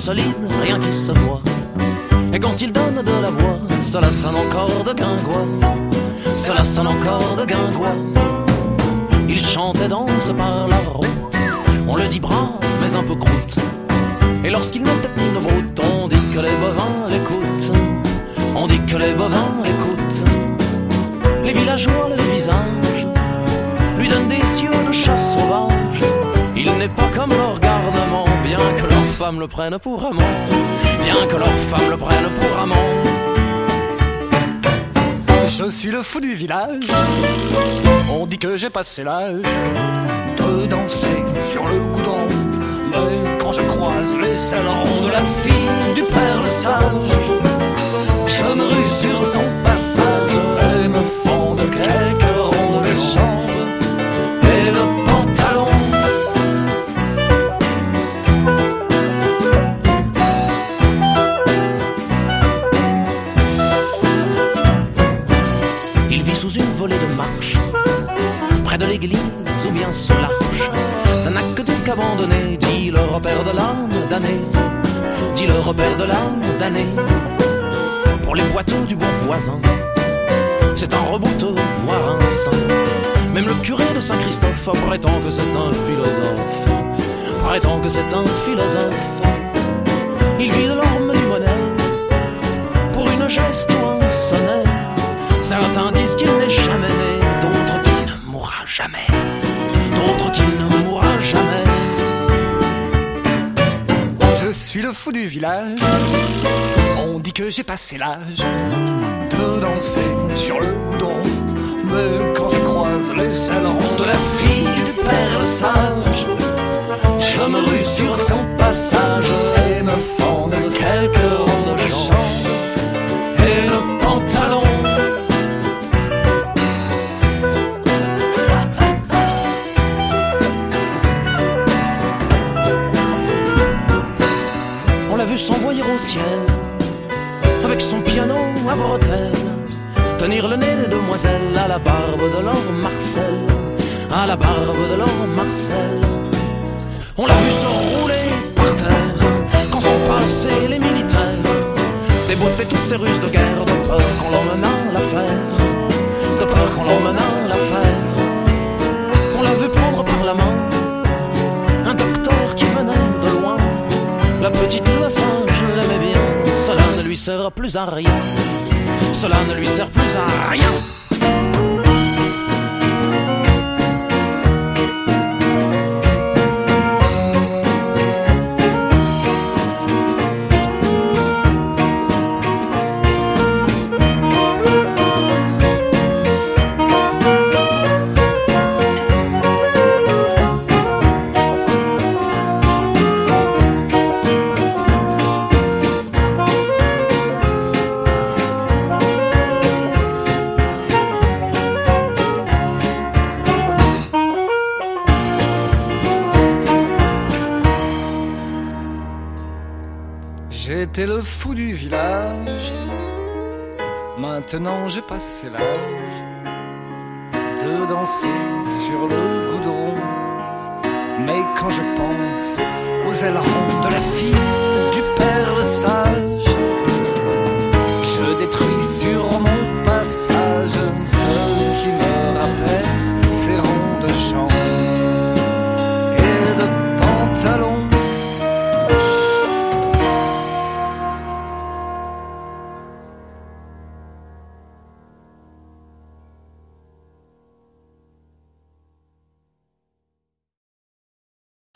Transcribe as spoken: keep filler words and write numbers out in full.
solide, rien qui se voit. Et quand il donne de la voix, cela sonne encore de guingois. Cela sonne encore de guingois. Il chante et danse par la route. On le dit brave, mais un peu croûte. Et lorsqu'il ne tête ni ne broute, on dit que les bovins l'écoutent. On dit que les bovins l'écoutent. Les villageois le dévisagent, lui donnent des yeux de chasse sauvage. Il n'est pas comme leur garnement, bien que leurs femmes le prennent pour amant. Bien que leurs femmes le prennent pour amant. Je suis le fou du village. On dit que j'ai passé l'âge de danser sur le goudron. Mais quand je croise les ailerons de la fille du père le sage, je me rue sur son passage et me fonde quelques ronds de jambes et le pantalon. Il vit sous une volée de marche, près de l'église ou bien sous l'arche d'un aqueduc abandonné, dit le repère de l'âme damnée, dit le repère de l'âme damnée. Pour les boiteux du bon voisin, c'est un rebouteux, voire un saint. Même le curé de Saint-Christophe prétend que c'est un philosophe, prétend que c'est un philosophe. Il vit de l'orme du monnaie, pour une geste ou un sonnet. Certains disent qu'il n'est jamais né, d'autres qu'il ne mourra jamais, d'autres qu'il ne mourra jamais. Je suis le fou du village. On dit que j'ai passé l'âge de danser sur le goudron. Mais quand je croise les ailerons de la fille du père le sage, je me rue sur son passage et me fonde quelques ronds de jambes et le pantalon. On l'a vu s'envoyer au ciel avec son piano à bretelles, tenir le nez des demoiselles à la barbe de leur Marcel, à la barbe de leur Marcel. On l'a vu se rouler par terre quand sont passés les militaires, déboîter toutes ces ruses de guerre, de peur qu'on l'emmène à l'affaire, de peur qu'on l'emmène à l'affaire. On l'a vu prendre par la main un docteur qui venait de loin. La petite le singe l'aimait bien, cela ne lui sert plus à rien, cela ne lui sert plus à rien. J'étais le fou du village, maintenant j'ai passé l'âge de danser sur le goudron. Mais quand je pense aux ailerons de la fille du père le sage,